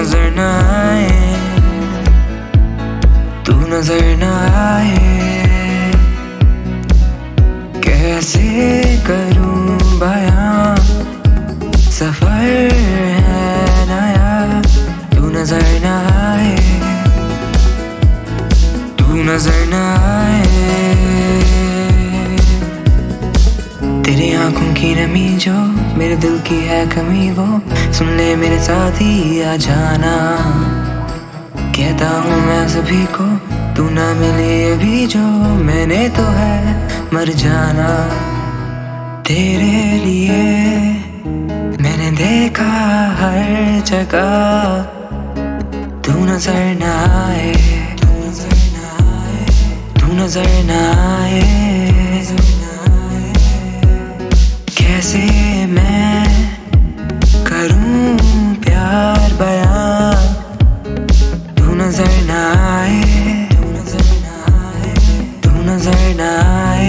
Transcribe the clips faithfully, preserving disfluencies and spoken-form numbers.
नजर न आए, तू नजर न आए। कैसे करूं बयां, सफर है नया, तू नजर न आए, तू नजर न आए। तेरी आंखों की नमी जो मेरे दिल की है कमी, वो सुन ले मेरे साथ ही आ जाना। कहता हूँ मैं सभी को, तू ना मिले अभी जो, मैंने तो है मर जाना। तेरे लिए मैंने देखा हर जगह, तू नजर न आए, तू नजर न आए, तू नजर न आए। कैसे मैं करूं प्यार बयां, तू नजर न आए, तू नजर न आए, तू नजर न आए।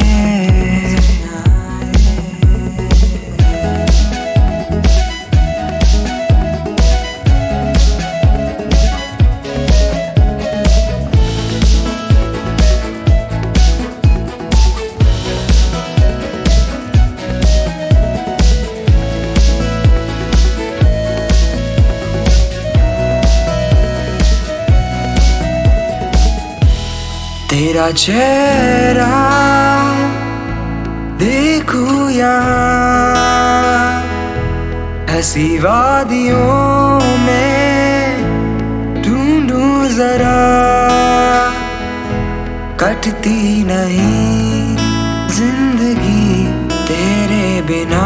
तेरा चेहरा देखूं यहाँ हंसी वादियों में, ढूंढूं जरा कटती नहीं जिंदगी तेरे बिना,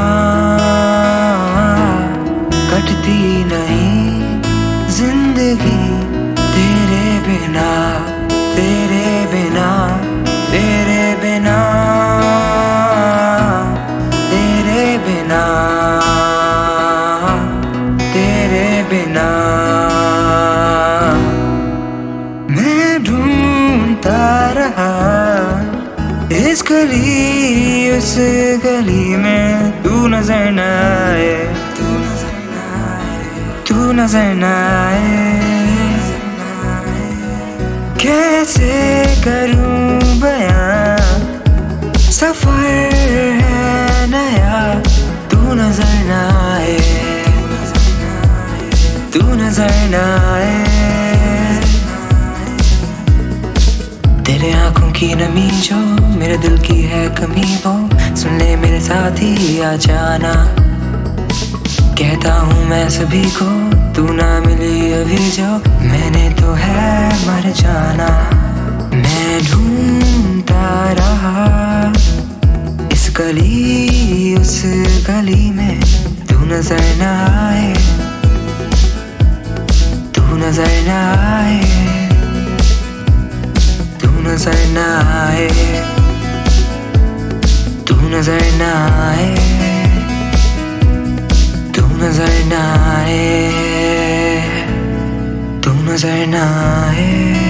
कटती नहीं जिंदगी तेरे बिना, तेरे बिना, तेरे बिना, तेरे बिना, तेरे बिना। मैं ढूंढता रहा इस गली उस गली में, तू नजर न आए, तू नजर न आए, तू नजर न आए। कैसे करूं बयां, सफर है नया, तू नजर न आए, तू नजर न आए। तेरे आंखों की नमी जो मेरे दिल की है कमी, वो सुन ले मेरे साथ ही आ जाना। कहता हूँ मैं सभी को, तू ना मिली अभी जो, मैंने तो है मर जाना। मैं ढूंढता रहा इस गली उस गली में, तू नजर न आए, तू नजर न आए, तू नजर न आए, तू नजर न आए, तू नजर न आए, तू नजर न आए।